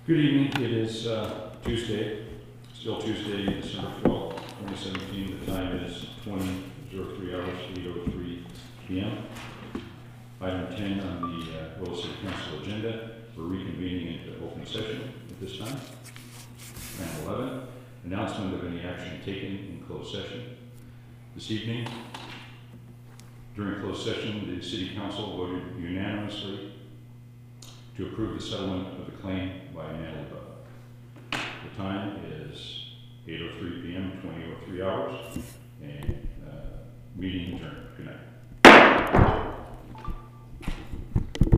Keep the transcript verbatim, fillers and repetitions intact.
Good evening. It is uh, Tuesday, still Tuesday, December twelfth, twenty seventeen. The time is twenty oh three hours, eight oh three p m Item ten on the uh, Willow City Council agenda, we're reconvening into open session at this time. Item eleven, announcement of any action taken in closed session. This evening, during closed session, the City Council voted unanimously to approve the settlement of the claim by Natalie Buck. The time is eight oh three p m, twenty oh three hours, and uh, meeting adjourned. Good night.